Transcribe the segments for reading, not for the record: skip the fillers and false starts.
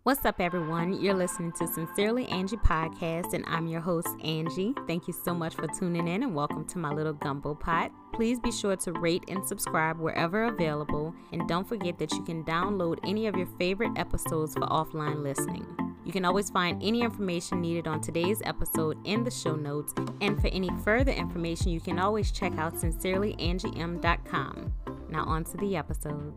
What's up, everyone? You're listening to Sincerely Angie Podcast, and I'm your host, Angie. Thank you so much for tuning in, and welcome to my little gumbo pot. Please be sure to rate and subscribe wherever available, and don't forget that you can download any of your favorite episodes for offline listening. You can always find any information needed on today's episode in the show notes, and for any further information, you can always check out sincerelyangiem.com. Now on to the episode.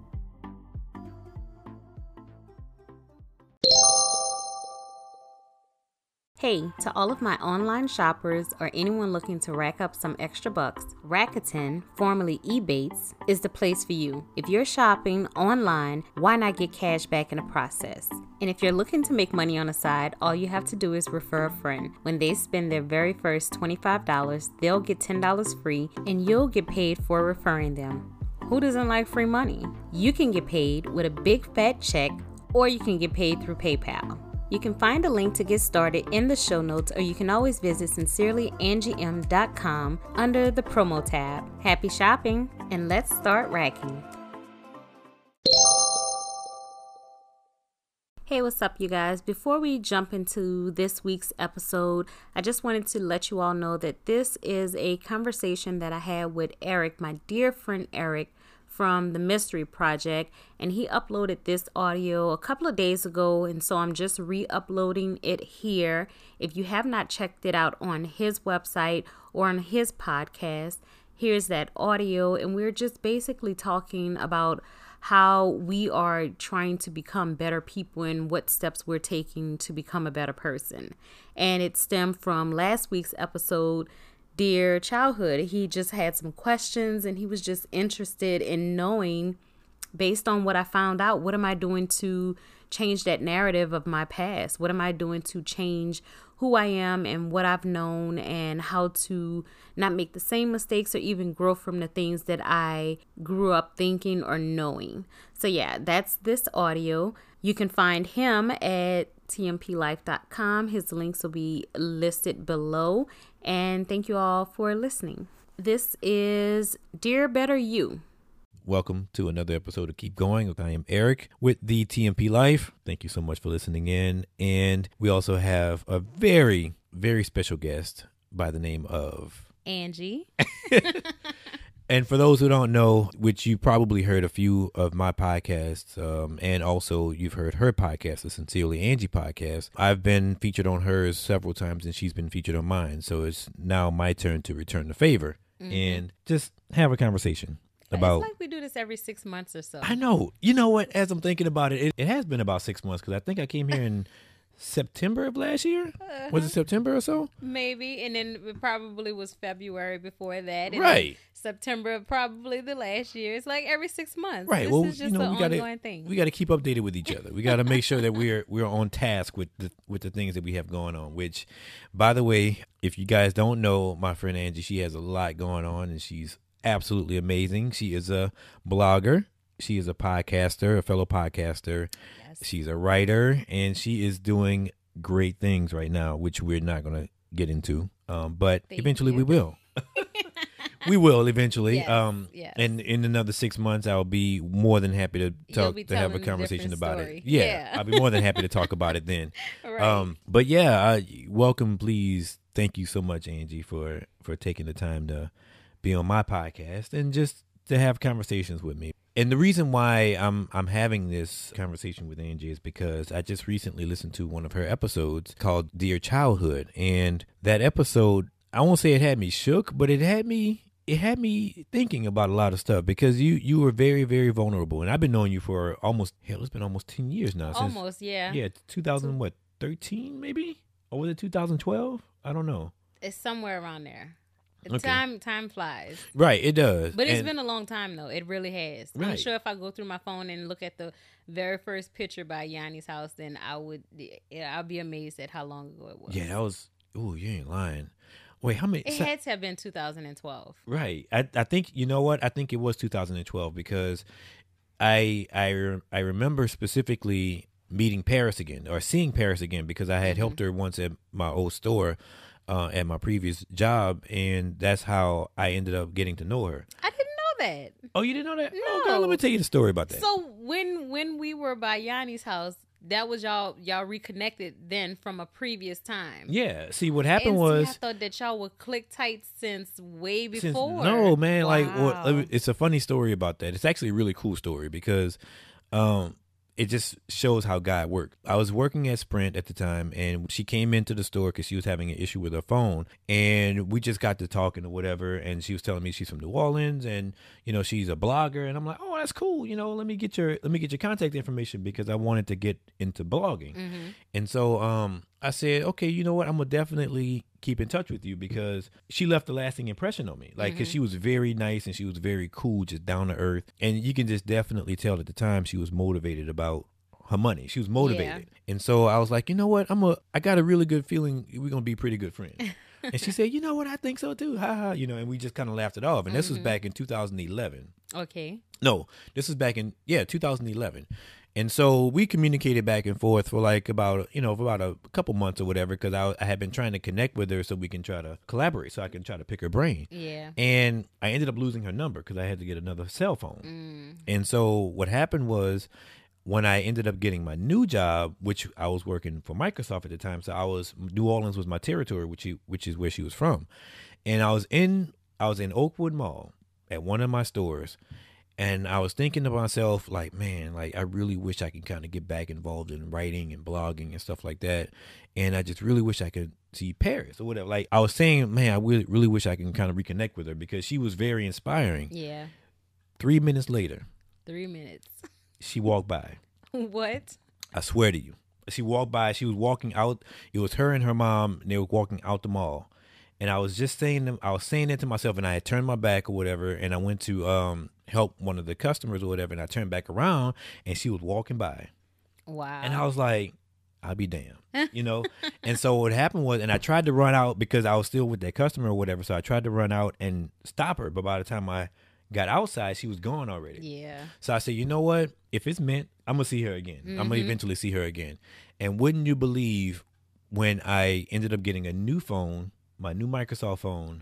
Hey, to all of my online shoppers or anyone looking to rack up some extra bucks, Rakuten, formerly Ebates, is the place for you. If you're shopping online, why not get cash back in the process? And if you're looking to make money on the side, all you have to do is refer a friend. When they spend their very first $25, they'll get $10 free, and you'll get paid for referring them. Who doesn't like free money? You can get paid with a big fat check, or you can get paid through PayPal. You can find a link to get started in the show notes, or you can always visit sincerelyangiem.com under the promo tab. Happy shopping, and let's start racking. Hey, what's up, you guys? Before we jump into this week's episode, I just wanted to let you all know that this is a conversation that I had with Eric, my dear friend Eric, from the Mystery Project, and he uploaded this audio a couple of days ago, and so I'm just re-uploading it here. If you have not checked it out on his website or on his podcast, here's that audio, and we're just basically talking about how we are trying to become better people and what steps we're taking to become a better person. And it stemmed from last week's episode, Dear Childhood. He just had some questions, and he was just interested in knowing, based on what I found out, what am I doing to change that narrative of my past? What am I doing to change who I am and what I've known, and how to not make the same mistakes or even grow from the things that I grew up thinking or knowing? So yeah, that's this audio. You can find him at tmplife.com. His links will be listed below. And thank you all for listening. This is Dear Better You. Welcome to another episode of Keep Going. I am Eric with the TMP Life. Thank you so much for listening in. And we also have a very, very special guest by the name of Angie. And for those who don't know, which you probably heard a few of my podcasts, and also you've heard her podcast, the Sincerely Angie podcast. I've been featured on hers several times, and she's been featured on mine. So it's now my turn to return the favor and just have a conversation about. It's like we do this every 6 months or so. I know. You know what? As I'm thinking about it, it has been about 6 months, because I think I came here in September of last year. Was it September or so? Maybe. And then it probably was February before that. And right. September probably the last year. It's like every 6 months. Right. This is just an ongoing thing. We got to keep updated with each other. We got to make sure that we're on task with the things that we have going on. Which, by the way, if you guys don't know my friend Angie, she has a lot going on, and she's absolutely amazing. She is a blogger. She is a podcaster, a fellow podcaster. Yes. She's a writer, and she is doing great things right now, which we're not going to get into. But eventually we will. We will eventually. Yes. And in another 6 months, I'll be more than happy to have a conversation about it. Yeah, I'll be more than happy to talk about it then. Right. But yeah, welcome, please. Thank you so much, Angie, for taking the time to be on my podcast and just to have conversations with me. And the reason why I'm having this conversation with Angie is because I just recently listened to one of her episodes called Dear Childhood. And that episode, I won't say it had me shook, but it had me thinking about a lot of stuff, because you were very, very vulnerable. And I've been knowing you for it's been almost 10 years now. Almost, yeah. Yeah, 2013 maybe? Or was it 2012? I don't know. It's somewhere around there. Okay. Time flies. Right, it does. But it's been a long time, though. It really has. Right. I'm sure if I go through my phone and look at the very first picture by Yanni's house, then I'll be amazed at how long ago it was. Yeah, that was, you ain't lying. Wait, how many? It had to have been 2012. Right. I think, you know what? I think it was 2012, because I remember specifically meeting Paris again, or seeing Paris again, because I had helped her once at my old store. At my previous job, and that's how I ended up getting to know her. I didn't know that. Oh, you didn't know that? No. Oh, God, let me tell you the story about that. So when we were by Yanni's house, that was y'all reconnected then from a previous time. Yeah. See, what happened was, I thought that y'all were click tight since way before. No, man. Wow. Like, well, it's a funny story about that. It's actually a really cool story because it just shows how God worked. I was working at Sprint at the time, and she came into the store because she was having an issue with her phone, and we just got to talking or whatever, and she was telling me she's from New Orleans, and she's a blogger, and I'm like, oh, that's cool. Let me get your contact information because I wanted to get into blogging, and so I said, okay, you know what, I'm gonna definitely keep in touch with you because she left a lasting impression on me. Like, because she was very nice and she was very cool, just down to earth. And you can just definitely tell at the time she was motivated about her money. She was motivated. Yeah. And so I was like, you know what? I got a really good feeling we're going to be pretty good friends. And she said, you know what? I think so too. Ha ha. And we just kind of laughed it off. And this was back in 2011. Okay. No, this was back in, 2011. And so we communicated back and forth for like about a couple months or whatever, because I had been trying to connect with her so we can try to collaborate, so I can try to pick her brain. Yeah. And I ended up losing her number because I had to get another cell phone. And so what happened was, when I ended up getting my new job, which I was working for Microsoft at the time, so New Orleans was my territory, which is where she was from. And I was in Oakwood Mall at one of my stores. And I was thinking to myself, like, man, like, I really wish I could kind of get back involved in writing and blogging and stuff like that. And I just really wish I could see Paris or whatever. Like, I was saying, man, I really wish I can kind of reconnect with her because she was very inspiring. Yeah. 3 minutes later. 3 minutes. She walked by. What? I swear to you. She walked by. She was walking out. It was her and her mom, and they were walking out the mall. And I was just saying that to myself, and I had turned my back or whatever, and I went to help one of the customers or whatever, and I turned back around, and she was walking by. Wow. And I was like, I'll be damned, And so what happened was, and I tried to run out because I was still with that customer or whatever, so I tried to run out and stop her, but by the time I got outside, she was gone already. Yeah. So I said, you know what? If it's meant, I'm going to see her again. I'm going to eventually see her again. And wouldn't you believe, when I ended up getting a new phone, my new Microsoft phone,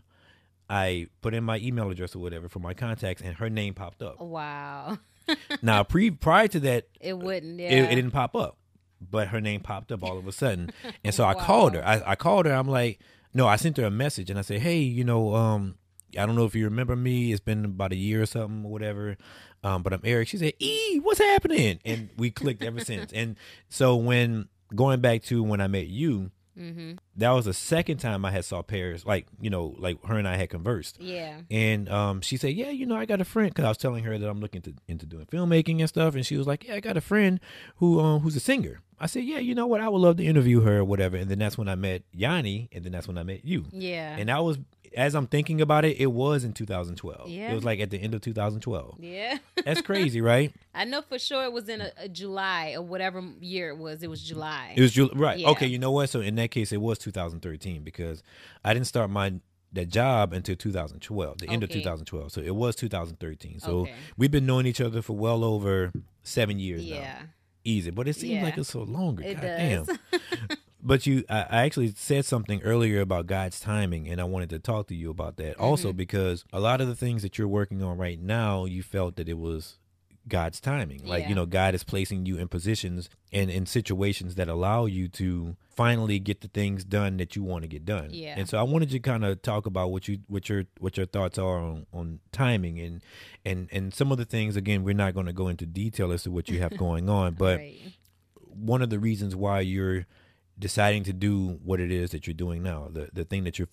I put in my email address or whatever for my contacts, and her name popped up. Wow. Now, prior to that, it wouldn't. Yeah. It didn't pop up, but her name popped up all of a sudden. And so I called her. I called her. I'm like, no, I sent her a message, and I said, hey, I don't know if you remember me. It's been about a year or something or whatever. But I'm Eric. She said, what's happening? And we clicked ever since. And so going back to when I met you, that was the second time I had saw Paris, like her and I had conversed. Yeah. And she said, yeah, I got a friend, because I was telling her that I'm looking into doing filmmaking and stuff. And she was like, yeah, I got a friend who's a singer. I said, yeah, you know what? I would love to interview her or whatever. And then that's when I met Yanni, and then that's when I met you. Yeah. And that was, as I'm thinking about it, it was in 2012. Yeah. It was like at the end of 2012. Yeah. That's crazy, right? I know for sure it was in a July or whatever year it was. It was July. It was July, right? Yeah. Okay, you know what? So in that case, it was 2013 because I didn't start that job until 2012, the end of 2012. So it was 2013. So we've been knowing each other for well over 7 years now. Yeah. Easy, but it seems like it's so longer. It does. Damn. But I actually said something earlier about God's timing, and I wanted to talk to you about that also, because a lot of the things that you're working on right now, you felt that it was God's timing. Like, God is placing you in positions and in situations that allow you to finally get the things done that you want to get done. Yeah. And so I wanted to kind of talk about what your thoughts are on timing and some of the things. Again, we're not going to go into detail as to what you have going on, but one of the reasons why you're deciding to do what it is that you're doing now, the thing that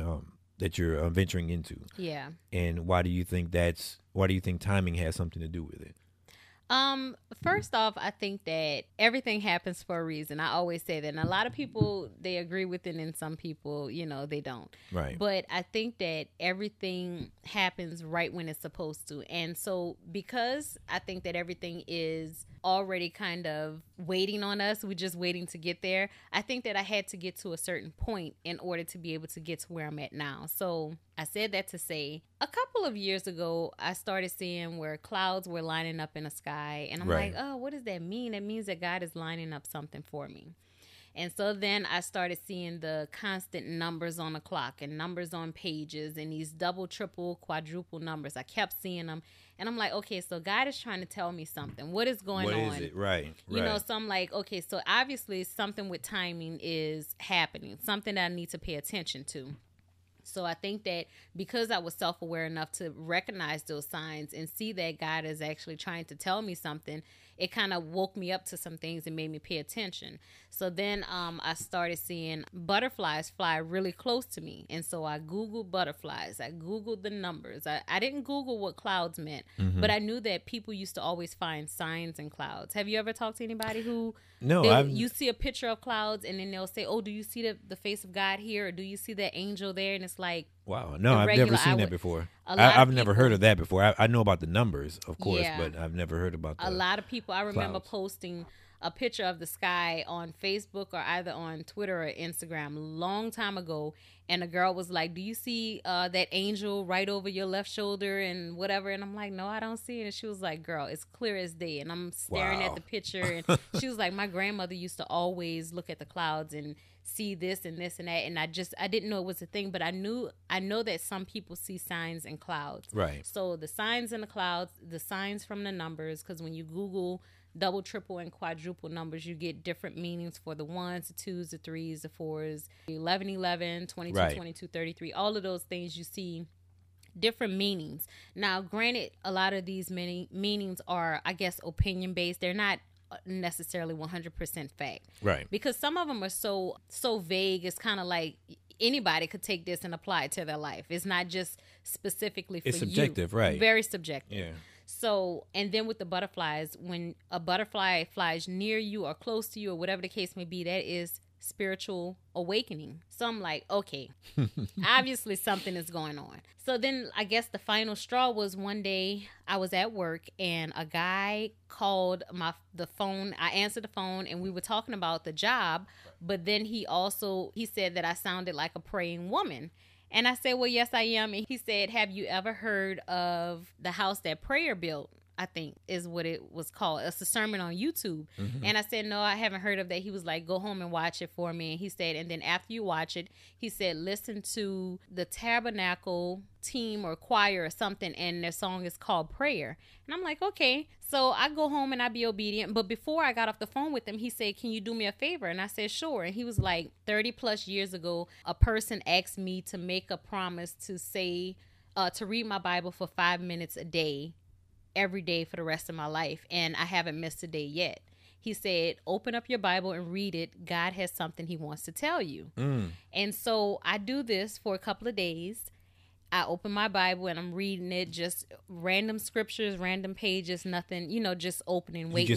you're venturing into. Yeah. And why do you think timing has something to do with it? First off, I think that everything happens for a reason. I always say that. And a lot of people, they agree with it, and some people, they don't. Right. But I think that everything happens right when it's supposed to. And so because I think that everything is already kind of waiting on us, we're just waiting to get there, I think that I had to get to a certain point in order to be able to get to where I'm at now. So I said that to say, a couple of years ago, I started seeing where clouds were lining up in the sky. And I'm like, oh, what does that mean? It means that God is lining up something for me. And so then I started seeing the constant numbers on the clock and numbers on pages and these double, triple, quadruple numbers. I kept seeing them. And I'm like, okay, so God is trying to tell me something. What is going on? What is it? Right. You know, so I'm like, okay, so obviously something with timing is happening, something that I need to pay attention to. So I think that because I was self-aware enough to recognize those signs and see that God is actually trying to tell me something, it kind of woke me up to some things and made me pay attention. So then I started seeing butterflies fly really close to me. And so I Googled butterflies. I Googled the numbers. I didn't Google what clouds meant, but I knew that people used to always find signs in clouds. Have you ever talked to anybody who... No, you see a picture of clouds and then they'll say, oh, do you see the face of God here? Or do you see that angel there? And it's like, wow, no, I've never seen that before. I've never heard of that before. I know about the numbers, of course, Yeah. but I've never heard about a lot of people. I remember clouds. posting a picture of the sky on Facebook or either on Twitter or Instagram a long time ago, and a girl was like, do you see that angel right over your left shoulder and whatever? And I'm like, no, I don't see it. And she was like, girl, it's clear as day. And I'm staring at the picture, and she was like, my grandmother used to always look at the clouds and see this and this and that, and I didn't know it was a thing, but I know that some people see signs in clouds. Right. So the signs in the clouds, the signs from the numbers, because when you Google double, triple, and quadruple numbers, you get different meanings for the 1s, the 2s, the 3s, the 4s, 11, 11, 22, right. 22, 33, all of those things you see different meanings. Now, granted, a lot of these meanings are, I guess, opinion based. They're not necessarily 100% fact. Right. Because some of them are so vague. It's kind of like anybody could take this and apply it to their life. It's not just specifically for you. It's subjective, right? Very subjective. Yeah. So, and then with the butterflies, when a butterfly flies near you or close to you or whatever the case may be, that is spiritual awakening. So I'm like, okay, obviously something is going on. So then I guess the final straw was one day I was at work and a guy called the phone. I answered the phone and we were talking about the job, but then he said that I sounded like a praying woman. And I said, well, yes, I am. And he said, have you ever heard of the house that Prayer built? I think is what it was called. It's a sermon on YouTube. Mm-hmm. And I said, no, I haven't heard of that. He was like, go home and watch it for me. And he said, and then after you watch it, he said, listen to the Tabernacle team or choir or something. And their song is called Prayer. And I'm like, okay. So I go home and I be obedient. But before I got off the phone with him, he said, can you do me a favor? And I said, sure. And he was like, 30 plus years ago, a person asked me to make a promise to say, to read my Bible for 5 minutes a day, every day for the rest of my life, and I haven't missed a day yet. He said, open up your Bible and read it. God has something he wants to tell you. And so I do this for a couple of days. I open my Bible and I'm reading it, just random scriptures, random pages, nothing, just opening, waiting.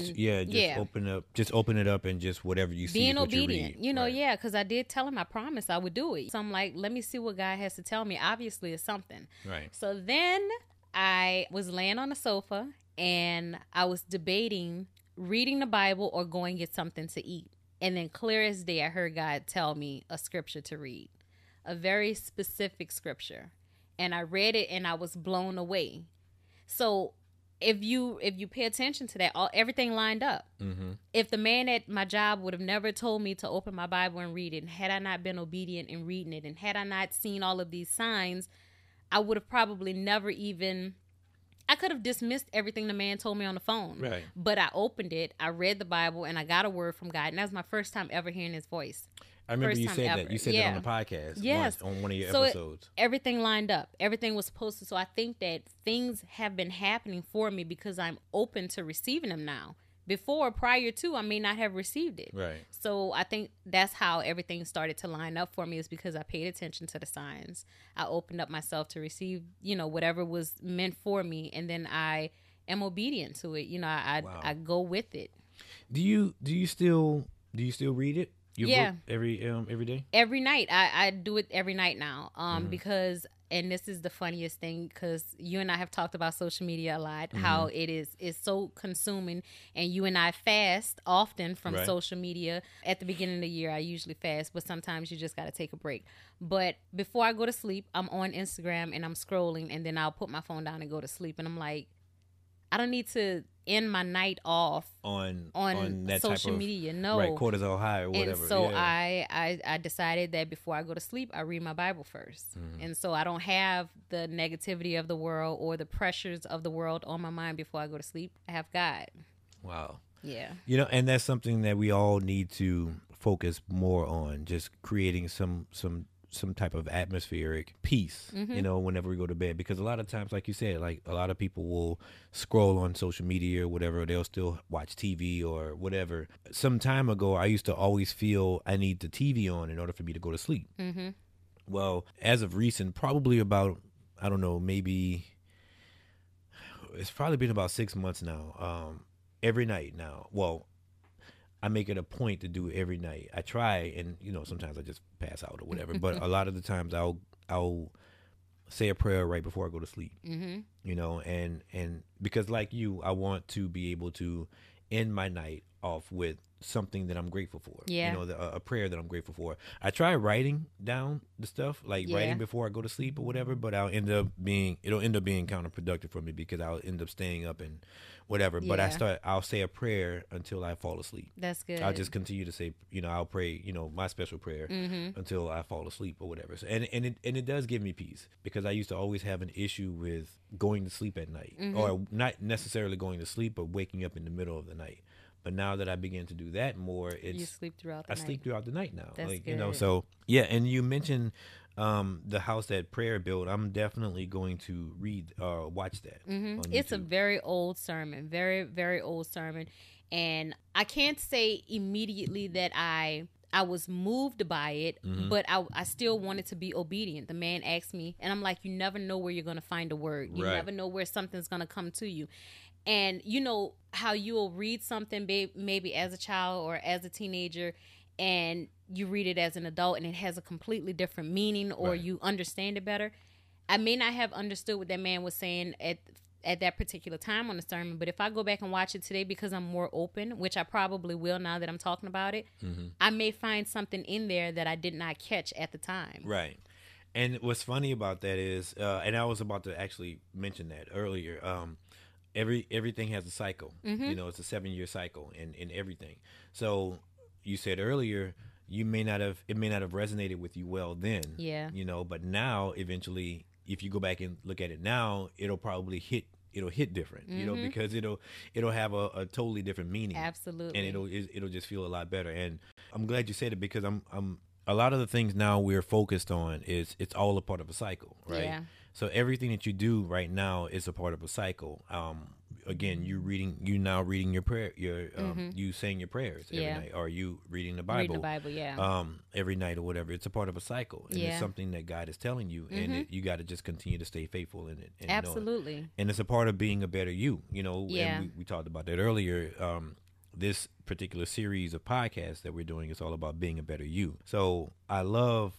Just open it up and just whatever you see. Being obedient, right. Because I did tell him I promised I would do it. So I'm like, let me see what God has to tell me. Obviously it's something. Right. So then I was laying on the sofa and I was debating reading the Bible or going get something to eat. And then clear as day, I heard God tell me a scripture to read, a very specific scripture. And I read it and I was blown away. So if you pay attention to that, everything lined up. Mm-hmm. If the man at my job would have never told me to open my Bible and read it, and had I not been obedient in reading it, and had I not seen all of these signs, I would have probably never even, I could have dismissed everything the man told me on the phone. Right. But I opened it, I read the Bible, and I got a word from God. And that was my first time ever hearing his voice. I remember you said that. You said that on the podcast. Yes. On one of your episodes. Everything lined up. Everything was supposed to. So I think that things have been happening for me because I'm open to receiving them now. Prior to, I may not have received it. Right. So I think that's how everything started to line up for me, is because I paid attention to the signs. I opened up myself to receive, whatever was meant for me. And then I am obedient to it. I go with it. Do you still read it? Your book every day? Every night. I do it every night now. Because, and this is the funniest thing, because you and I have talked about social media a lot, how it's so consuming, and you and I fast often from social media. At the beginning of the year, I usually fast, but sometimes you just got to take a break. But before I go to sleep, I'm on Instagram and I'm scrolling, and then I'll put my phone down and go to sleep. And I'm like, I don't need to end my night off on that social type of, media. No. right, cortisol high or whatever. And so yeah. I decided that before I go to sleep, I read my Bible first. And so I don't have the negativity of the world or the pressures of the world on my mind before I go to sleep. I have God. Wow. Yeah. You know, and that's something that we all need to focus more on, just creating some type of atmospheric peace, you know, whenever we go to bed. Because a lot of times, like you said, like a lot of people will scroll on social media or whatever. They'll still watch TV or whatever. Some time ago, I used to always feel I need the TV on in order for me to go to sleep. Well, as of recent, probably about, I don't know, maybe it's probably been about 6 months now. Every night now. Well, I make it a point to do it every night. I try, and you know, sometimes I just pass out or whatever. But a lot of the times, I'll say a prayer right before I go to sleep. You know, and because like you, I want to be able to end my night off with something that I'm grateful for. Yeah. You know, a prayer that I'm grateful for. I try writing down the stuff, like writing before I go to sleep or whatever, but it'll end up being counterproductive for me because I'll end up staying up and whatever. But I'll say a prayer until I fall asleep. That's good. I'll just continue to say, you know, I'll pray, you know, my special prayer until I fall asleep or whatever. So, and it does give me peace, because I used to always have an issue with going to sleep at night, or not necessarily going to sleep, but waking up in the middle of the night. But now that I begin to do that more, you sleep throughout the night. I sleep throughout the night now. That's like, good. you know, so yeah. And you mentioned the house that prayer built. I'm definitely going to watch that. On It's a YouTube. very old sermon, very, very old sermon. And I can't say immediately that I was moved by it, but I still wanted to be obedient. The man asked me, and I'm like, you never know where you're going to find a word. You Right. never know where something's going to come to you. And you know how you'll read something maybe as a child or as a teenager, and you read it as an adult and it has a completely different meaning, or Right. you understand it better. I may not have understood what that man was saying at that particular time on the sermon, but if I go back and watch it today, because I'm more open, which I probably will now that I'm talking about it, I may find something in there that I did not catch at the time. Right. And what's funny about that is, and I was about to actually mention that earlier. Everything has a cycle. You know, it's a 7-year cycle in everything. So you said earlier, it may not have resonated with you well then. Yeah. You know, but now eventually, if you go back and look at it now, it'll probably hit different. You know, because it'll have a totally different meaning. Absolutely. And it'll just feel a lot better. And I'm glad you said it, because I'm a lot of the things now we're focused on is it's all a part of a cycle, right? Yeah. So everything that you do right now is a part of a cycle. Again, you now reading your prayer, you saying your prayers every Yeah. night, or you reading the Bible, Reading the Bible, yeah. every night or whatever. It's a part of a cycle, and Yeah. it's something that God is telling you, and you got to just continue to stay faithful in it. And know it. Absolutely. And it's a part of being a better you. You know, Yeah. and we talked about that earlier. This particular series of podcasts that we're doing is all about being a better you. So I love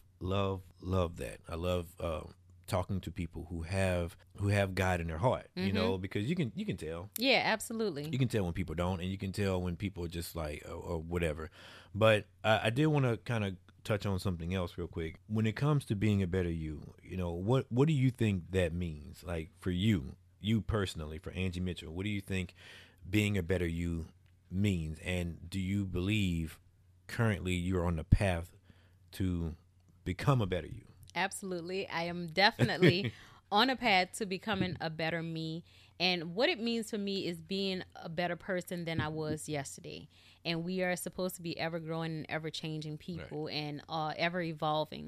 that. I love talking to people who have God in their heart, you know, because you can tell. Yeah, absolutely. You can tell when people don't, and you can tell when people are just like, or whatever. But I did want to kind of touch on something else real quick. When it comes to being a better you, you know, what do you think that means? Like for you personally, for Angie Mitchell, what do you think being a better you means? And do you believe currently you're on the path to become a better you? Absolutely. I am definitely on a path to becoming a better me. And what it means for me is being a better person than I was yesterday. And we are supposed to be ever growing and ever changing people, right, and ever evolving.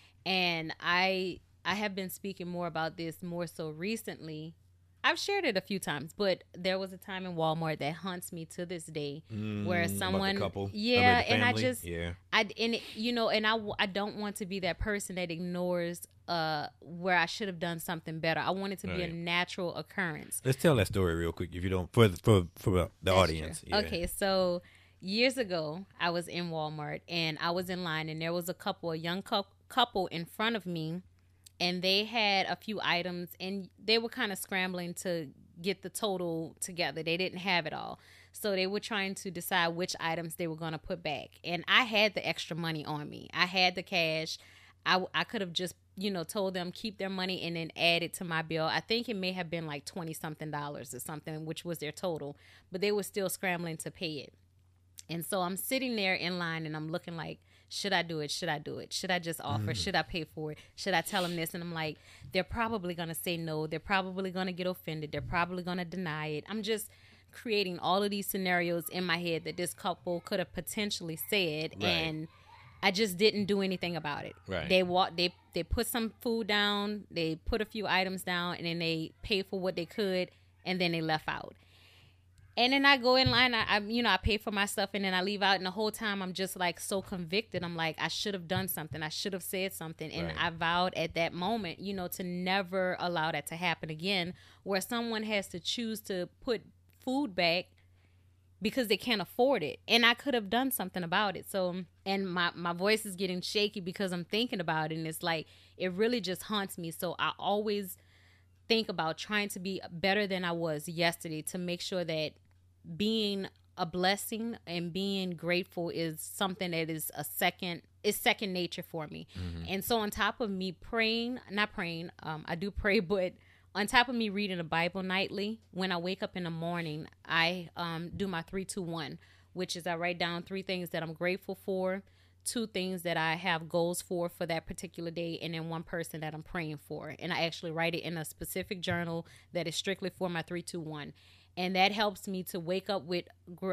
And I have been speaking more about this more so recently. I've shared it a few times, but there was a time in Walmart that haunts me to this day, where someone, about the couple, yeah, the and I family? just, yeah, I don't want to be that person that ignores where I should have done something better. I want it to be a Right. natural occurrence. Let's tell that story real quick, if you don't, for the That's audience. true. Yeah. Okay, so years ago, I was in Walmart and I was in line, and there was a young couple in front of me. And they had a few items, and they were kind of scrambling to get the total together. They didn't have it all. So they were trying to decide which items they were going to put back. And I had the extra money on me. I had the cash. I could have just, told them keep their money and then add it to my bill. I think it may have been like $20-something or something, which was their total, but they were still scrambling to pay it. And so I'm sitting there in line and I'm looking like, should I do it? Should I do it? Should I just offer? Should I pay for it? Should I tell them this? And I'm like, they're probably going to say no. They're probably going to get offended. They're probably going to deny it. I'm just creating all of these scenarios in my head that this couple could have potentially said. Right. And I just didn't do anything about it. Right. They put some food down. They put a few items down, and then they paid for what they could, and then they left out. And then I go in line, I pay for my stuff, and then I leave out. And the whole time I'm just like so convicted. I'm like, I should have done something. I should have said something. And Right. I vowed at that moment, to never allow that to happen again, where someone has to choose to put food back because they can't afford it. And I could have done something about it. So, and my voice is getting shaky because I'm thinking about it. And it's like, it really just haunts me. So I always think about trying to be better than I was yesterday to make sure that being a blessing and being grateful is something that is second nature for me. Mm-hmm. And so on top of me I do pray, but on top of me reading the Bible nightly, when I wake up in the morning, I do my 3-2-1, which is I write down 3 things that I'm grateful for, 2 things that I have goals for that particular day, and then 1 person that I'm praying for. And I actually write it in a specific journal that is strictly for my 3-2-1. And that helps me to wake up with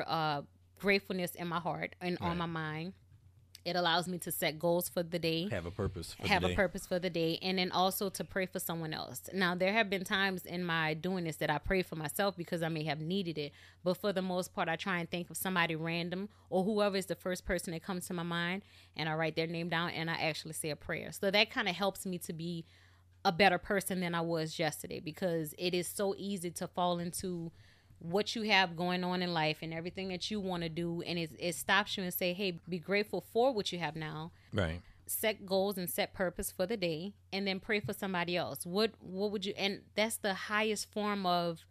gratefulness in my heart and on my mind. It allows me to set goals for the day. Have a purpose for the day. And then also to pray for someone else. Now, there have been times in my doing this that I pray for myself because I may have needed it. But for the most part, I try and think of somebody random or whoever is the first person that comes to my mind. And I write their name down and I actually say a prayer. So that kind of helps me to be a better person than I was yesterday, because it is so easy to fall into what you have going on in life and everything that you want to do, and it stops you and say, hey, be grateful for what you have now. Right. Set goals and set purpose for the day, and then pray for somebody else. What would you? And that's the highest form of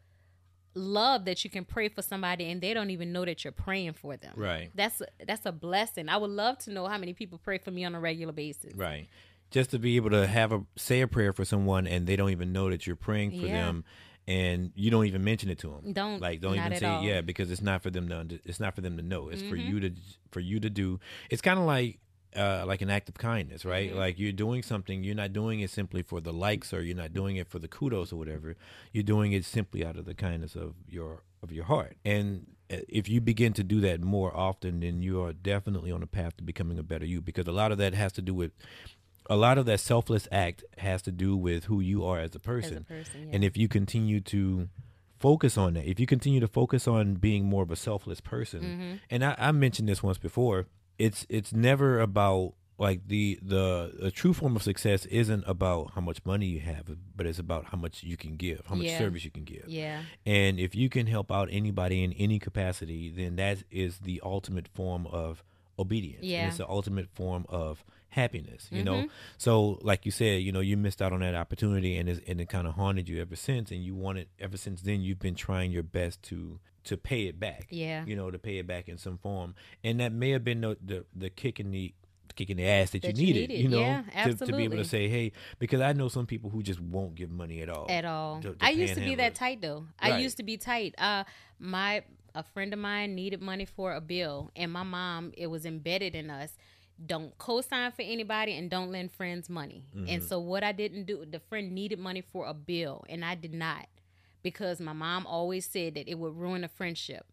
love, that you can pray for somebody and they don't even know that you're praying for them. Right. That's a blessing. I would love to know how many people pray for me on a regular basis. Right. Just to be able to say a prayer for someone and they don't even know that you're praying for them. And you don't even mention it to them. Don't even say because it's not for them to. It's not for them to know. It's for you to do. It's kind of like an act of kindness, right? Mm-hmm. Like you're doing something. You're not doing it simply for the likes, or you're not doing it for the kudos or whatever. You're doing it simply out of the kindness of your heart. And if you begin to do that more often, then you are definitely on a path to becoming a better you. Because a lot of that has to do with. A lot of that selfless act has to do with who you are as a person. And if you continue to focus on that, if you continue to focus on being more of a selfless person, and I mentioned this once before, it's never about, like, the true form of success isn't about how much money you have, but it's about how much you can give, how much service you can give. Yeah. And if you can help out anybody in any capacity, then that is the ultimate form of obedience. Yeah. And it's the ultimate form of happiness, you know? So like you said, you missed out on that opportunity, and it kind of haunted you ever since, and you wanted, ever since then, you've been trying your best to pay it back. Yeah. To pay it back in some form. And that may have been the kick in the ass that you needed, Yeah, to be able to say, hey, because I know some people who just won't give money at all. I used to be that tight though. Right. I used to be tight. A friend of mine needed money for a bill, and my mom, it was embedded in us, don't co-sign for anybody and don't lend friends money. And so what I didn't do, the friend needed money for a bill and I did not, because my mom always said that it would ruin a friendship.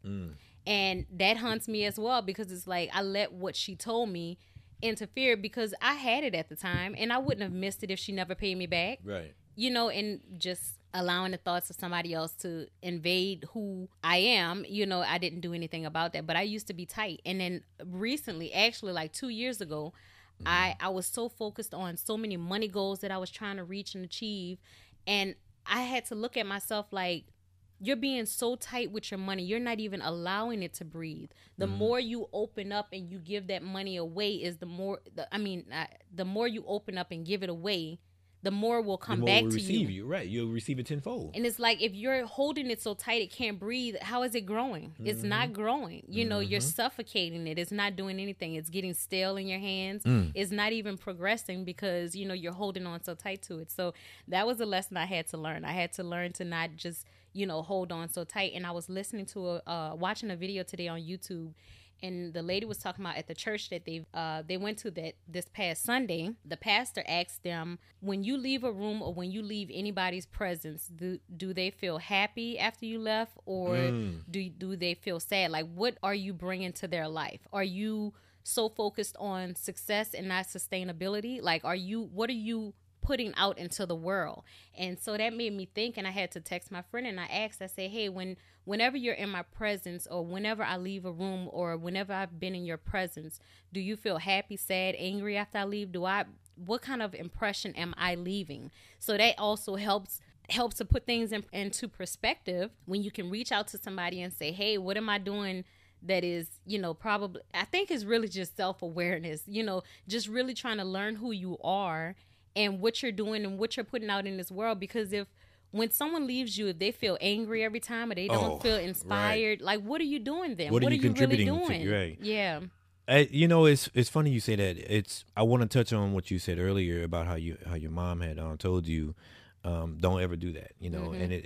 And that haunts me as well, because it's like I let what she told me interfere, because I had it at the time and I wouldn't have missed it if she never paid me back. Right. And just allowing the thoughts of somebody else to invade who I am, I didn't do anything about that. But I used to be tight. And then recently, actually like 2 years ago, I was so focused on so many money goals that I was trying to reach and achieve. And I had to look at myself like, you're being so tight with your money. You're not even allowing it to breathe. The more you open up and you give that money away is the more you open up and give it away, the more will The come more back will to receive you. right? You'll receive it tenfold. And it's like, if you're holding it so tight it can't breathe, how is it growing? It's not growing. You know, you're suffocating it. It's not doing anything. It's getting stale in your hands. It's not even progressing because, you know, you're holding on so tight to it. So that was a lesson I had to learn. I had to learn to not just, you know, hold on so tight. And I was listening to watching a video today on YouTube, and the lady was talking about at the church that they went to that this past Sunday. The pastor asked them, when you leave a room or when you leave anybody's presence, do they feel happy after you left, or do they feel sad? Like, what are you bringing to their life? Are you so focused on success and not sustainability? Like, what are you putting out into the world? And so that made me think, and I had to text my friend and I asked, I said, hey, whenever you're in my presence, or whenever I leave a room, or whenever I've been in your presence, do you feel happy, sad, angry after I leave? What kind of impression am I leaving? So that also helps to put things into perspective when you can reach out to somebody and say, hey, what am I doing that is, you know, probably, I think it's really just self-awareness, you know, just really trying to learn who you are and what you're doing and what you're putting out in this world. Because when someone leaves you, if they feel angry every time or they don't feel inspired, like, what are you doing then? What are you contributing really doing? to? Right. Yeah. You know, it's funny you say that. I want to touch on what you said earlier about how your mom had told you, don't ever do that. You know, and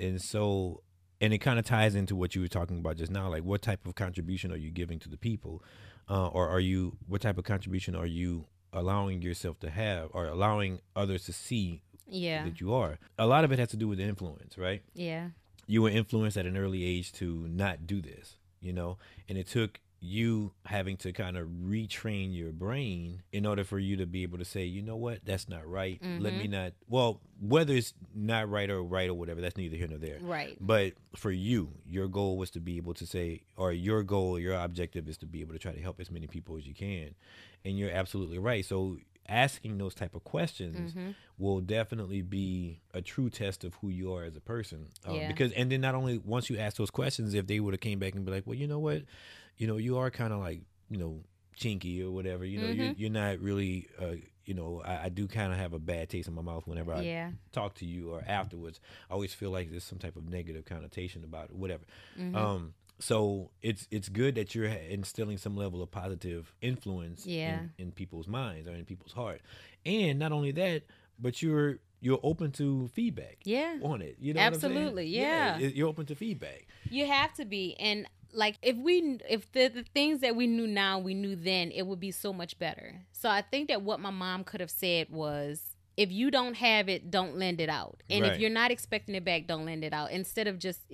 it kind of ties into what you were talking about just now. Like, what type of contribution are you giving to the people, or what type of contribution are you allowing yourself to have, or allowing others to see that you are? A lot of it has to do with the influence, right? Yeah. You were influenced at an early age to not do this, you know, and it took you having to kind of retrain your brain in order for you to be able to say, you know what, that's not right. Let me not, well, whether it's not right or whatever, that's neither here nor there. Right. But for you, your goal was to be able to say, or your goal, your objective is to be able to try to help as many people as you can. And you're absolutely right. So asking those type of questions will definitely be a true test of who you are as a person. Because, and then not only once you ask those questions, if they would have came back and be like, well, you know what, you know, you are kind of like, you know, chinky or whatever, you know, you're not really, you know, I do kind of have a bad taste in my mouth whenever I talk to you, or afterwards. I always feel like there's some type of negative connotation about it, whatever. So it's good that you're instilling some level of positive influence in people's minds or in people's heart. And not only that, but you're open to feedback on it. You know Absolutely, what I'm saying? yeah. You're open to feedback. You have to be. And like, if the things that we knew now, we knew then, it would be so much better. So I think that what my mom could have said was, if you don't have it, don't lend it out. And if you're not expecting it back, don't lend it out. Instead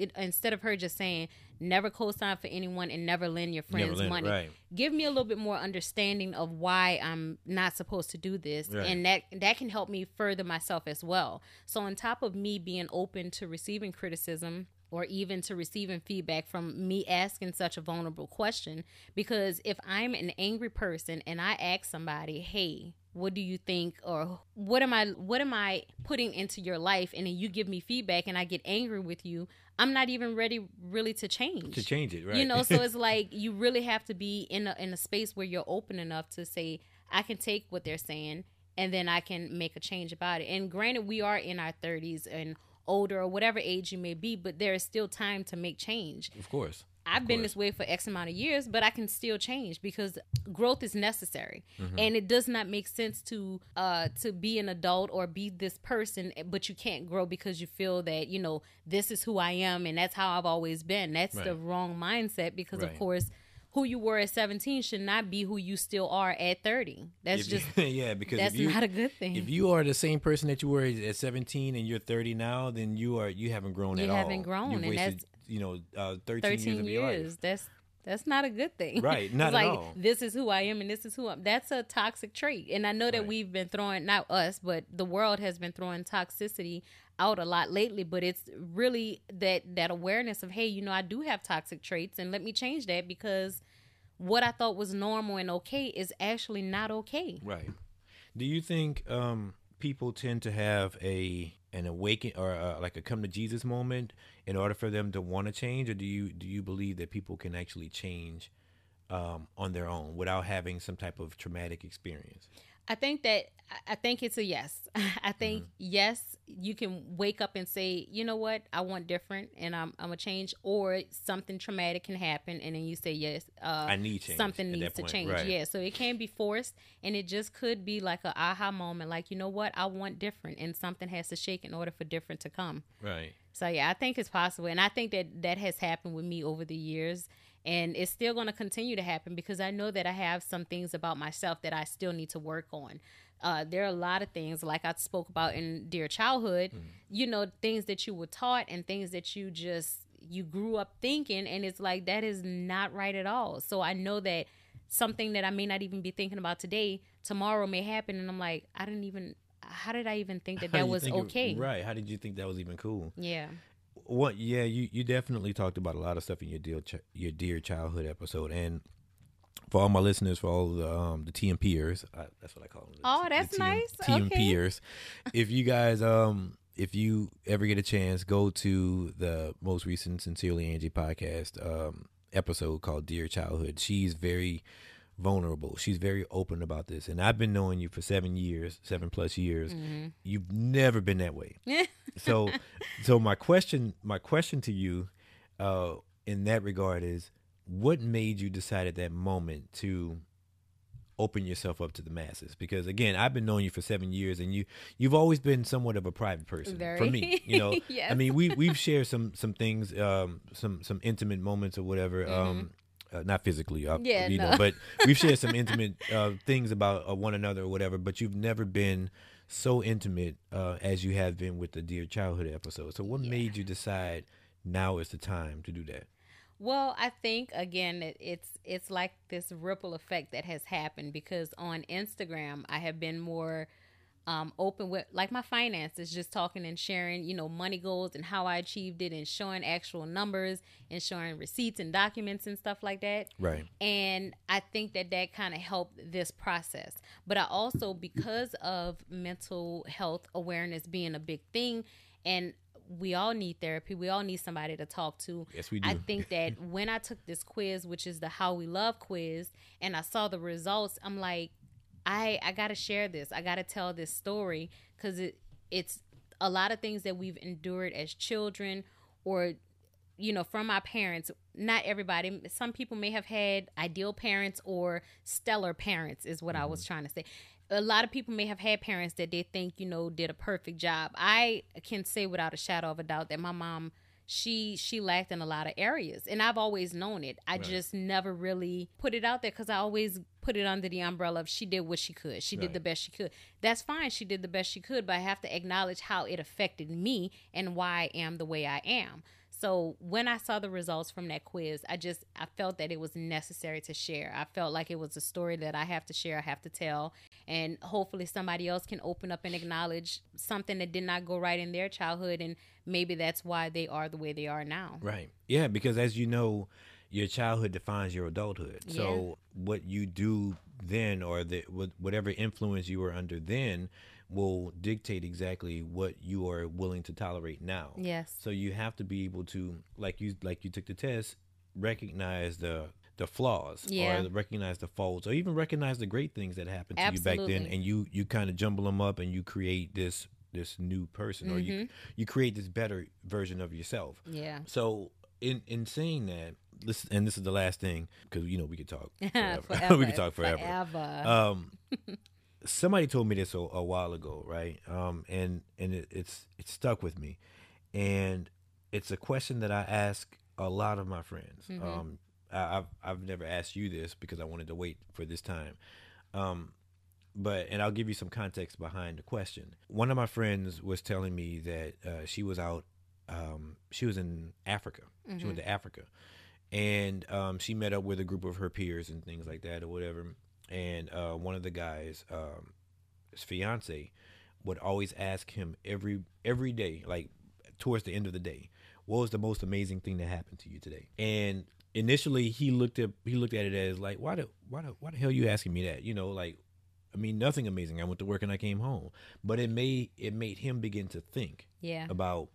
of her just saying, never co-sign for anyone and never lend your friends money. Right. Give me a little bit more understanding of why I'm not supposed to do this. Right. And that can help me further myself as well. So on top of me being open to receiving criticism, or even to receiving feedback from me asking such a vulnerable question, because if I'm an angry person and I ask somebody, hey, what do you think, or what am I putting into your life, and then you give me feedback and I get angry with you, I'm not even ready really to change it, right? You know, so it's like, you really have to be in a space where you're open enough to say, I can take what they're saying and then I can make a change about it. And granted, we are in our 30s and older, or whatever age you may be, but there is still time to make change. Of course. I've been this way for X amount of years, but I can still change because growth is necessary. And it does not make sense to be an adult or be this person, but you can't grow because you feel that, you know, this is who I am and that's how I've always been. That's the wrong mindset, because of course, who you were at 17 should not be who you still are at 30. That's because that's not a good thing. If you are the same person that you were at 17 and you're 30 now, then you haven't grown at all. You haven't grown, You've wasted, and that's 13 years of your life. That's not a good thing. Right, not it's at like, all. This is who I am and this is who I'm. That's a toxic trait. And I know that we've been throwing, not us, but the world has been throwing toxicity out a lot lately, but it's really that awareness of, hey, you know, I do have toxic traits and let me change that, because what I thought was normal and okay is actually not okay. Right. Do you think people tend to have an awaken or like a come to Jesus moment in order for them to want to change, or do you believe that people can actually change on their own without having some type of traumatic experience? I think it's a yes. I think yes, you can wake up and say, you know what, I want different, and I'm a change, or something traumatic can happen, and then you say yes. I need change. Something needs to change. Right. Yeah, so it can be forced, and it just could be like a aha moment, like, you know what, I want different, and something has to shake in order for different to come. Right. So yeah, I think it's possible, and I think that has happened with me over the years. And it's still going to continue to happen because I know that I have some things about myself that I still need to work on. There are a lot of things, like I spoke about in Dear Childhood, things that you were taught and things that you grew up thinking. And it's like, that is not right at all. So I know that something that I may not even be thinking about today, tomorrow may happen. And I'm like, how did I even think that was okay? Right. How did you think that was even cool? Yeah. What? Yeah, you definitely talked about a lot of stuff in your Dear Childhood episode, and for all my listeners, for all the TMPers, that's what I call them. Oh, that's nice. TMPers. If you guys, if you ever get a chance, go to the most recent Sincerely Angie podcast episode called Dear Childhood. She's very vulnerable. She's very open about this, and I've been knowing you for 7+ years. Mm-hmm. You've never been that way. So my question to you in that regard is, what made you decide at that moment to open yourself up to the masses? Because again, I've been knowing you for 7 years, and you've always been somewhat of a private person. For me. Yes. I mean, we've shared some things, some intimate moments or whatever. Mm-hmm. Not physically, but we've shared some intimate things about one another or whatever. But you've never been so intimate as you have been with the Dear Childhood episode. So what made you decide now is the time to do that? Well, I think, again, it's like this ripple effect that has happened, because on Instagram, I have been more open with, like, my finances, just talking and sharing, money goals and how I achieved it, and showing actual numbers and showing receipts and documents and stuff like that. Right. And I think that kind of helped this process. But I also, because of mental health awareness being a big thing, and we all need therapy, we all need somebody to talk to. Yes, we do. I think that when I took this quiz, which is the How We Love quiz, and I saw the results, I'm like, I got to share this. I got to tell this story, because it's a lot of things that we've endured as children, or, from our parents. Not everybody. Some people may have had ideal parents or stellar parents, is what I was trying to say. A lot of people may have had parents that they think, did a perfect job. I can say without a shadow of a doubt that my mom, she lacked in a lot of areas, and I've always known it. I just never really put it out there, because I always put it under the umbrella of she did what she could. She did the best she could. That's fine. She did the best she could, but I have to acknowledge how it affected me and why I am the way I am. So when I saw the results from that quiz, I felt that it was necessary to share. I felt like it was a story that I have to share, I have to tell, and hopefully somebody else can open up and acknowledge something that did not go right in their childhood, and maybe that's why they are the way they are now. Right. Yeah, because as you know, your childhood defines your adulthood. Yeah. So what you do then, or whatever influence you were under then, will dictate exactly what you are willing to tolerate now. Yes. So you have to be able to, like you took the test, recognize the flaws, or recognize the faults, or even recognize the great things that happened to you back then, and you kind of jumble them up and you create this new person, or you create this better version of yourself. Yeah. So in saying that, this is the last thing, because we could talk forever. Forever. We could talk forever. Somebody told me this a while ago, right? And it stuck with me, and it's a question that I ask a lot of my friends. Mm-hmm. I've never asked you this because I wanted to wait for this time, and I'll give you some context behind the question. One of my friends was telling me that she was out. She was in Africa. Mm-hmm. She went to Africa, and she met up with a group of her peers and things like that, or whatever. And one of the guys, his fiance, would always ask him every day, like towards the end of the day, what was the most amazing thing that happened to you today? And initially, he looked at it as like, why the hell are you asking me that? Like, I mean, nothing amazing. I went to work and I came home. But it made him begin to think about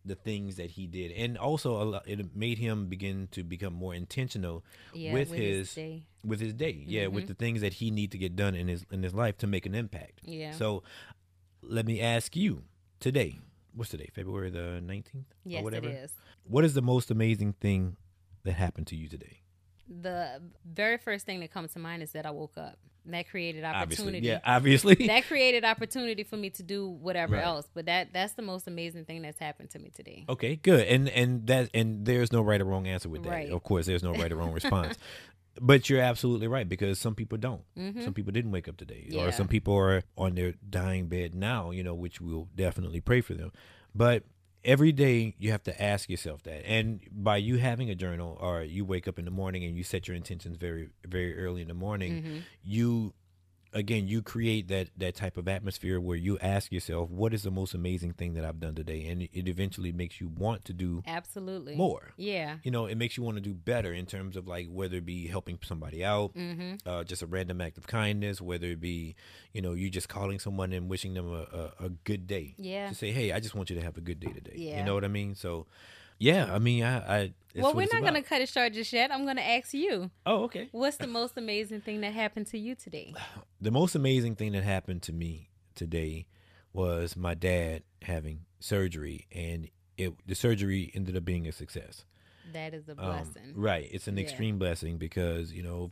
the things that he did, and also it made him begin to become more intentional with his day. with his day. Yeah, with the things that he need to get done in his life to make an impact. Yeah. So let me ask you today. What's today? February the 19th? Yes, or whatever? it is. What is the most amazing thing that happened to you today? The very first thing that comes to mind is that I woke up. That created opportunity. Obviously. That created opportunity for me to do whatever else. But that's the most amazing thing that's happened to me today. Okay, good. And there's no right or wrong answer with that. Right. Of course, there's no right or wrong response. But you're absolutely right, because some people don't. Some people didn't wake up today, or some people are on their dying bed now, which we'll definitely pray for them. But every day you have to ask yourself that. And by you having a journal, or you wake up in the morning and you set your intentions very, very early in the morning, you create that type of atmosphere where you ask yourself, what is the most amazing thing that I've done today? And it eventually makes you want to do absolutely more. Yeah. It makes you want to do better in terms of, like, whether it be helping somebody out, just a random act of kindness, whether it be, you just calling someone and wishing them a good day. Yeah. To say, hey, I just want you to have a good day today. Yeah. You know what I mean? So, yeah, I mean, well, we're not going to cut it short just yet. I'm going to ask you. Oh, okay. What's the most amazing thing that happened to you today? The most amazing thing that happened to me today was my dad having surgery, and the surgery ended up being a success. That is a blessing. Right. It's an extreme blessing, because,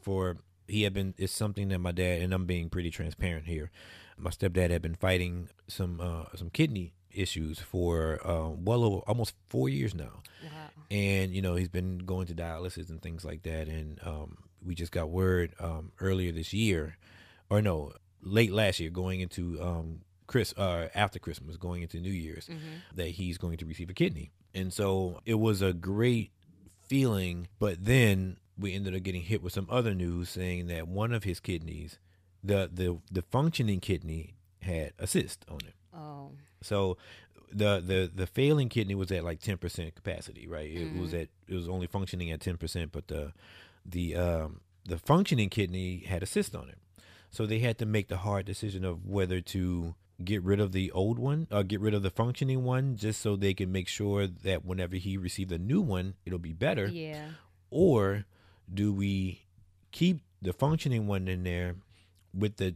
it's something that my dad, and I'm being pretty transparent here, my stepdad had been fighting some kidney issues for well over almost 4 years now. Wow. And he's been going to dialysis and things like that, and we just got word earlier this year, or no, late last year, going into after Christmas, going into New Year's, that he's going to receive a kidney. And so it was a great feeling, but then we ended up getting hit with some other news saying that one of his kidneys, the functioning kidney, had a cyst on it. Oh. So the failing kidney was at like 10% capacity, right? It was only functioning at 10%, but the functioning kidney had a cyst on it. So they had to make the hard decision of whether to get rid of the old one or get rid of the functioning one, just so they can make sure that whenever he received a new one, it'll be better. Yeah. Or do we keep the functioning one in there with the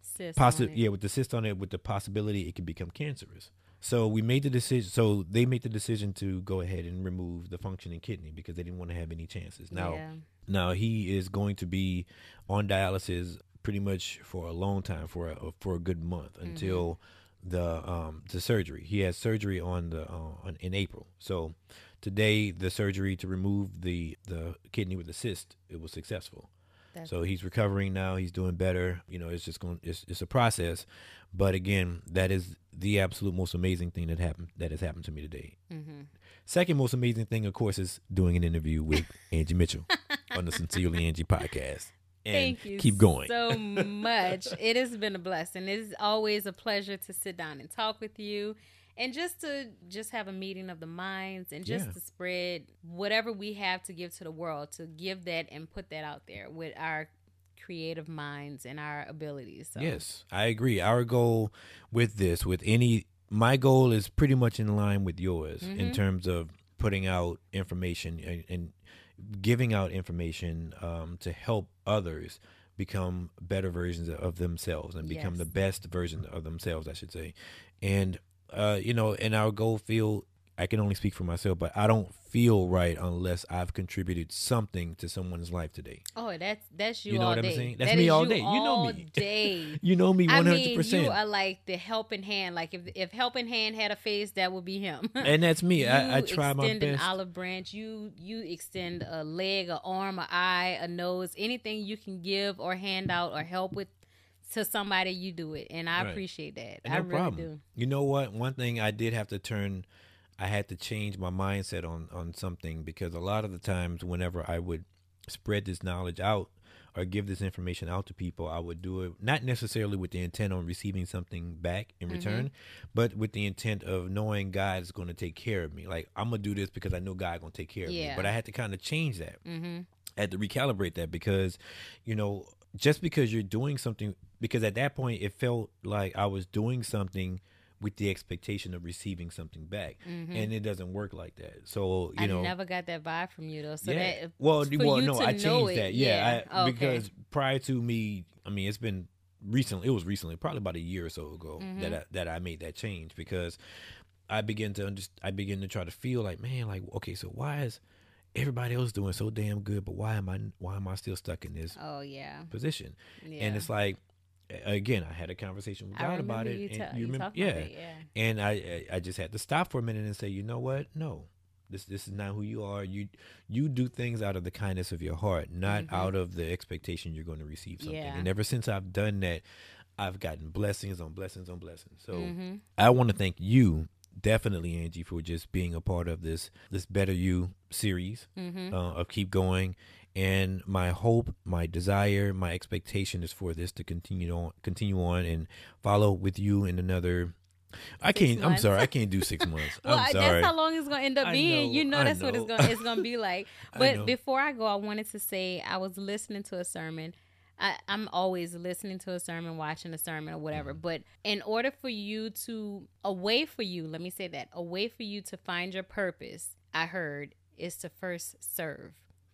with the cyst on it, with the possibility it could become cancerous? So we made the decision. So they made the decision to go ahead and remove the functioning kidney, because they didn't want to have any chances. Now he is going to be on dialysis pretty much for a long time, for a good month, until the surgery. He has surgery in April. So today, the surgery to remove the kidney with the cyst, it was successful. So he's recovering now. He's doing better. It's just it's a process. But again, that is the absolute most amazing thing that has happened to me today. Second most amazing thing, of course, is doing an interview with Angie Mitchell on the Sincerely Angie podcast. And thank you keep going so much. It has been a blessing. It is always a pleasure to sit down and talk with you, and just have a meeting of the minds, and just to spread whatever we have to give to the world, to give that and put that out there with our creative minds and our abilities. So. Yes, I agree. Our goal with my goal is pretty much in line with yours in terms of putting out information and giving out information to help others become better versions of themselves and become the best version of themselves, I should say. And in our goal field, I can only speak for myself, but I don't feel right unless I've contributed something to someone's life today. Oh, that's you, you know all what day. I'm saying? That's me all day. You know me. Day. You know me 100%. I mean, you are like the helping hand. Like if helping hand had a face, that would be him. And that's me. I try my best. You extend an olive branch. You extend a leg, an arm, an eye, a nose, anything you can give or hand out or help with to somebody, you do it. And I appreciate that. And I no really problem. do. You know what? One thing I did have to I had to change my mindset on something, because a lot of the times whenever I would spread this knowledge out or give this information out to people, I would do it not necessarily with the intent on receiving something back in return, but with the intent of knowing God is going to take care of me. Like, I'm going to do this because I know God going to take care of me. But I had to kind of change that. I had to recalibrate that, because, just because you're doing something, because at that point it felt like I was doing something with the expectation of receiving something back, and it doesn't work like that. So I never got that vibe from you though. So yeah. that No, I changed that. Yeah, Okay. because prior to me, I mean, it's been recently. It was recently, probably about a year or so ago, that I made that change, because I began to try to feel like, man, like, okay, so why is everybody else doing so damn good, but why am I still stuck in this position? Yeah. And it's like, again, I had a conversation with God about it, and you remember, yeah. And I just had to stop for a minute and say, you know what? No, this is not who you are. You do things out of the kindness of your heart, not out of the expectation you're going to receive something. Yeah. And ever since I've done that, I've gotten blessings on blessings on blessings. So I want to thank you, definitely, Angie, for just being a part of this Better You series of Keep Going. And my hope, my desire, my expectation is for this to continue on and follow with you in another. I can't do 6 months. Well, I'm sorry. that's how long it's going to end up being. That's what it's going to be like. But before I go, I wanted to say I was listening to a sermon. I'm always listening to a sermon, watching a sermon or whatever. But in order for you to, a way for you to find your purpose, I heard, is to first serve.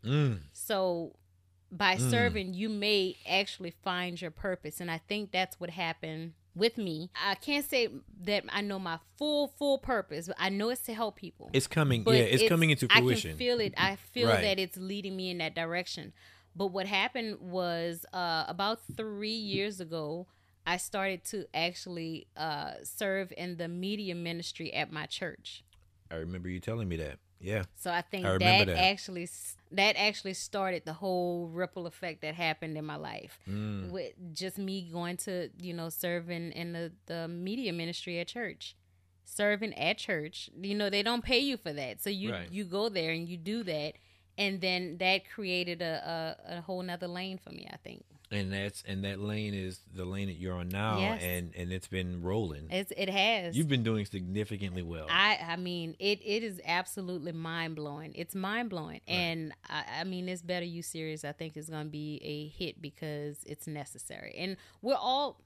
So by serving, you may actually find your purpose. And I think that's what happened with me. I can't say that I know my full purpose, but I know it's to help people. It's coming. It's coming into fruition. I can feel it. I feel that it's leading me in that direction. But what happened was about 3 years ago, I started to actually serve in the media ministry at my church. I remember you telling me that. Yeah. So I think that actually started the whole ripple effect that happened in my life with just me going to, serving in the media ministry at church. Serving at church, they don't pay you for that. So you go there and you do that. And then that created a whole nother lane for me, I think. And that lane is the lane that you're on now, yes. and it's been rolling. It has. You've been doing significantly well. I mean, it is absolutely mind blowing. It's mind blowing, right. And I mean, this Better You series, I think, is going to be a hit because it's necessary. And we're all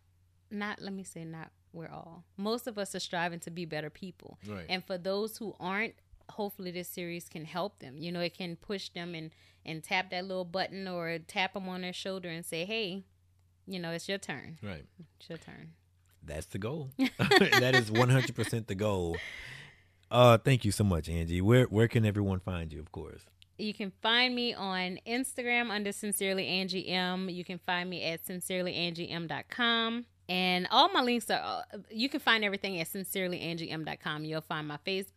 most of us are striving to be better people, right. And for those who aren't, hopefully this series can help them. It can push them and tap that little button or tap them on their shoulder and say, hey, it's your turn. Right. It's your turn. That's the goal. That is 100% the goal. Thank you so much, Angie. Where can everyone find you, of course? You can find me on Instagram under Sincerely Angie M. You can find me at sincerelyangiem.com. And all my links are, you can find everything at sincerelyangiem.com. You'll find my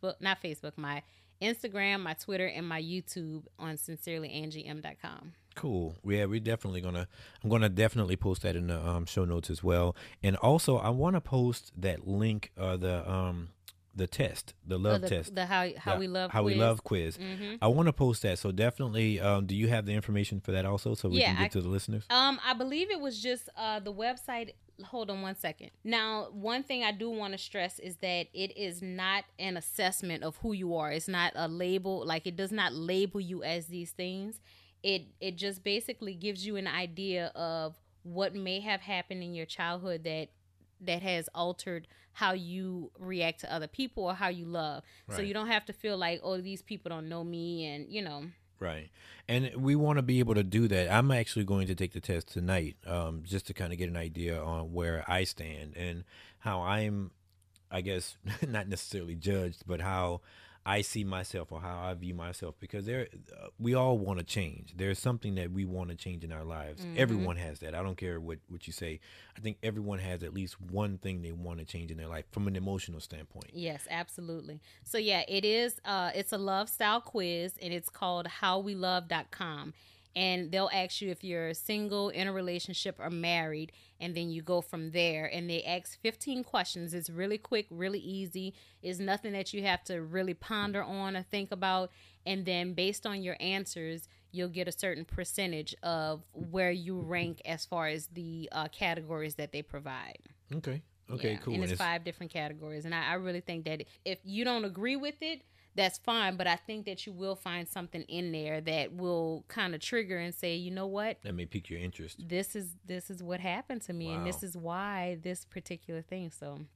my Instagram, my Twitter, and my YouTube on sincerelyangiem.com. Cool. Yeah, I'm going to definitely post that in the show notes as well. And also, I want to post that link, the test, the love test, the how we love quiz. Mm-hmm. I want to post that. So definitely, do you have the information for that also, so we can get to the listeners? I believe it was just the website. Hold on one second. Now, one thing I do want to stress is that it is not an assessment of who you are. It's not a label. Like, it does not label you as these things. It just basically gives you an idea of what may have happened in your childhood that has altered how you react to other people or how you love. Right. So you don't have to feel like, oh, these people don't know me, and Right. And we want to be able to do that. I'm actually going to take the test tonight, just to kind of get an idea on where I stand and how I'm, I guess, not necessarily judged, but how I see myself or how I view myself, because we all want to change. There's something that we want to change in our lives. Mm-hmm. Everyone has that. I don't care what you say. I think everyone has at least one thing they want to change in their life from an emotional standpoint. Yes, absolutely. So yeah, it is. It's a love style quiz, and it's called howwelove.com. And they'll ask you if you're single, in a relationship, or married, and then you go from there. And they ask 15 questions. It's really quick, really easy. It's nothing that you have to really ponder on or think about. And then based on your answers, you'll get a certain percentage of where you rank as far as the categories that they provide. Okay, cool. And it's 5 different categories. And I really think that if you don't agree with it, that's fine, but I think that you will find something in there that will kind of trigger and say, you know what? That may pique your interest. This is what happened to me, wow. And this is why this particular thing. So,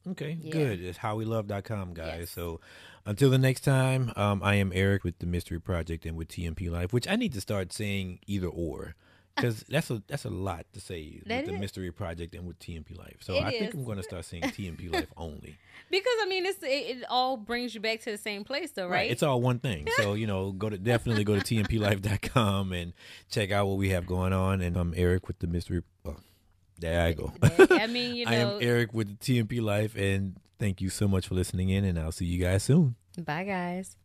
Okay, Yeah. good. It's howwelove.com, guys. Yes. So until the next time, I am Eric with the Mystery Project and with TMP Life, which I need to start saying either or, because that's a lot to say That with the is. Mystery Project and with TMP Life. So It I think is. I'm going to start saying TMP Life only. Because I mean, it all brings you back to the same place, though, right? It's all one thing. So, definitely go to tmplife.com and check out what we have going on. And I'm Eric with the Mystery. Oh, there I go. I mean, I am Eric with the TMP Life, and thank you so much for listening in, and I'll see you guys soon. Bye, guys.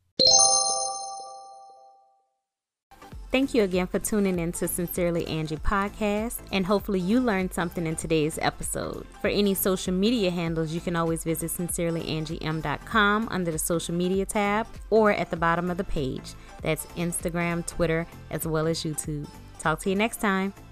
Thank you again for tuning in to Sincerely Angie podcast, and hopefully you learned something in today's episode. For any social media handles, you can always visit sincerelyangiem.com under the social media tab or at the bottom of the page. That's Instagram, Twitter, as well as YouTube. Talk to you next time.